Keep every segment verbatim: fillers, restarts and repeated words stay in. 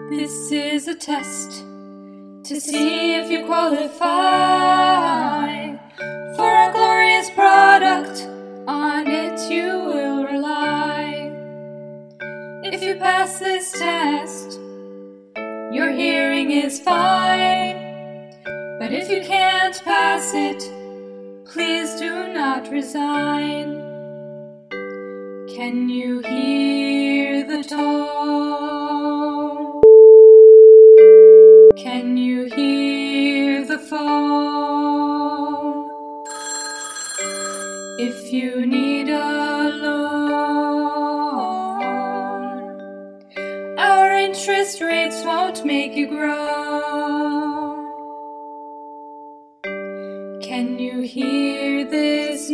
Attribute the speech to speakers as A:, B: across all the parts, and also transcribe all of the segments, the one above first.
A: This is a test to see if you qualify for a glorious product. On it you will rely. If you pass this test, your hearing is fine. But if you can't pass it, please do not resign. Can you hear the tone? Can you hear the phone? If you need a loan, our interest rates won't make you groan. Can you hear this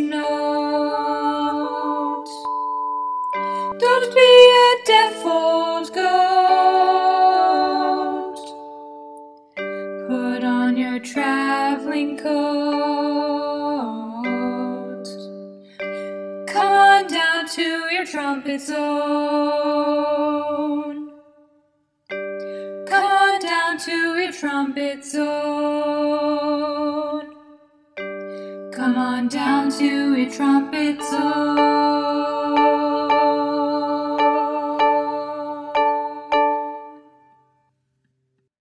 A: note? Don't be a deaf old goat. Put on your traveling coat. Come on down to your trumpet zone. Come on down to your trumpet zone. Come on down to your trumpet zone.